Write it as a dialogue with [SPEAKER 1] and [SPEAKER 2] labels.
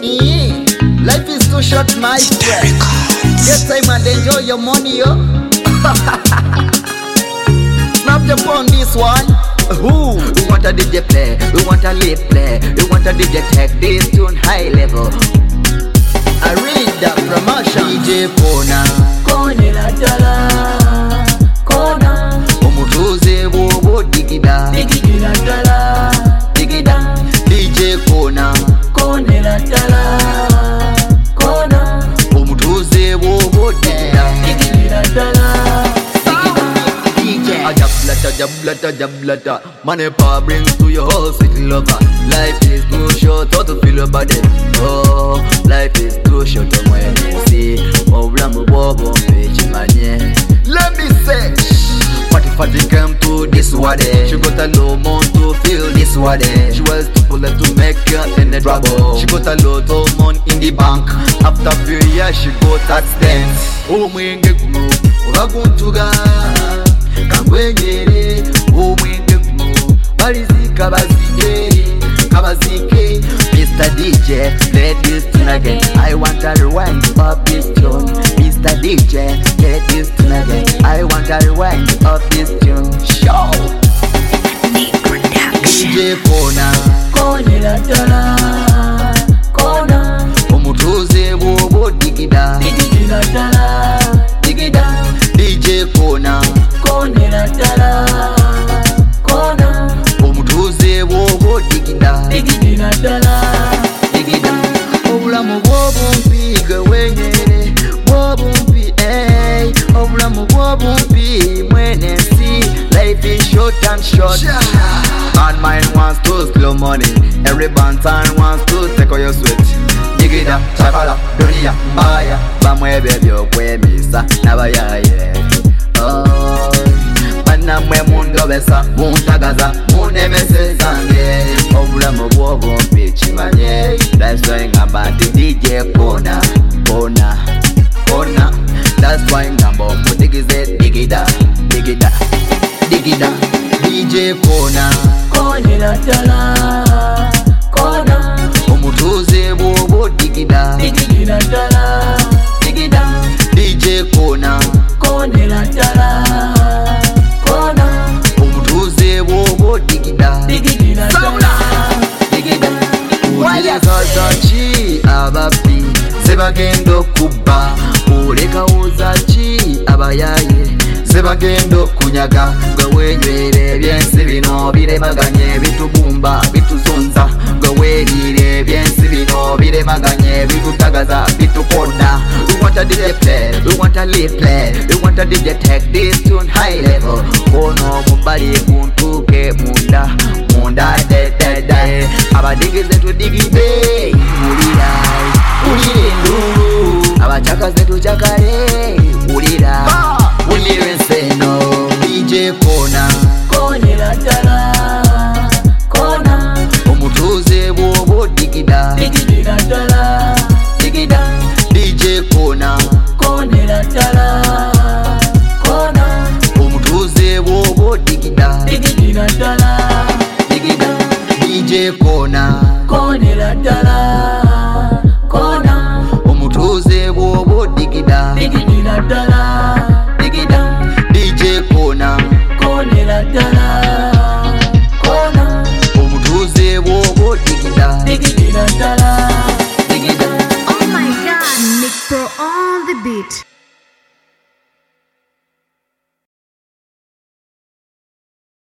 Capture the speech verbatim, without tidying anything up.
[SPEAKER 1] Eh, life is too short, my friend. Get time and enjoy your money, yo. Snap the phone, this one. Who? We want a D J play, we want a lip play, we want a D J take this tune high level. I read that promotion. D J Kona,
[SPEAKER 2] Kone la dala, Kona,
[SPEAKER 1] Omutuze wobo digida,
[SPEAKER 2] Digidi la dala, Digida,
[SPEAKER 1] D J Kona,
[SPEAKER 2] Kone la dala, Kona,
[SPEAKER 1] Omutuze wobo digida,
[SPEAKER 2] Digidi la dala,
[SPEAKER 1] a jablata, jablata, jablata. Money power brings to your whole city lover. Life is too short, how to feel your body. Oh, life is too short, when you see. Oh, blamu bobo, bitch, manye. Let me say, party party came to this wade. She got a low month to feel this wade. She was too full to make her in the trouble. She got a lot of money in the bank. After few years, she got that stance. Oh, mwenge kumu, waguntuga. Kangwenyere omwenge kumu balizika bazike kabazike. Mister D J, play this tune again. I want to rewind of this tune. Mister D J, play this tune again. I want to rewind of this tune. Show D J Kona,
[SPEAKER 2] Kone la dala, Kona,
[SPEAKER 1] Omutuze wobo digida,
[SPEAKER 2] Digidi la dala, Digida,
[SPEAKER 1] D J Kona,
[SPEAKER 2] Kone la dala, Kona,
[SPEAKER 1] Omutuze wobo digida,
[SPEAKER 2] Digidi la dala, Digida,
[SPEAKER 1] obulamu bw'obumpi gwe wenyere bw'obumpi, eh. Obulamu bw'obumpi mwene nsi. Life is short and short. Bad mind wants to slow money. Every bantan wants to take all your sweat. Digida, chakala, dunia, mbaya. Bamwebe byokwemisa n'abayaye. Oh, banamwe mundobesa, muntagaza, munemese zange. Obulamu bw'obumpi kimanye. That's why ngamba nti D J Kona, Kona, Kona. That's why ngamba omudigize digida, digida, digida. D J Kona,
[SPEAKER 2] Kone la dala, Kona,
[SPEAKER 1] Omutuze wobo digida,
[SPEAKER 2] Digidi la dala, Digida,
[SPEAKER 1] D J Kona,
[SPEAKER 2] Kone la dala, Kona,
[SPEAKER 1] Omutuze wobo digida,
[SPEAKER 2] Digidi la dala, Digida,
[SPEAKER 1] Ulekaza ki ababbi sebagenda okubba, olekawuza ki abayaye sebagenda okunyaga. Gwe wenywera ebyensi bino biremaganye bitubumba bituzunza. Gwe weerira ebyensi bino biremaganye bitutagaza bitukonda. We want a D J play, we want a lead play, we want a D J take this tune high level. Ono mubali kuntuke munda, munda de de de. Abadigize tudigide, ulira, ulira nduru. Abachakaze tuchakale, ulira, ulira enseno. D J Kona,
[SPEAKER 2] Kone la dala, Kona,
[SPEAKER 1] Omutuze wobo digida,
[SPEAKER 2] Digidi la dala, Digida,
[SPEAKER 1] D J Kona,
[SPEAKER 2] Kone la dala, Kona,
[SPEAKER 1] Omutuze wobo digida,
[SPEAKER 2] Digidi la dala, Digida,
[SPEAKER 1] D J Kona,
[SPEAKER 2] Kone la dala, Kona,
[SPEAKER 1] Omutuze wobo digida,
[SPEAKER 2] Digidi la dala, Digida,
[SPEAKER 1] D J Kona,
[SPEAKER 2] Kone la dala, Kona,
[SPEAKER 1] Omutuze wobo digida,
[SPEAKER 2] Digidi la dala, Digida.
[SPEAKER 3] Oh my god, Nick Pro on the beat.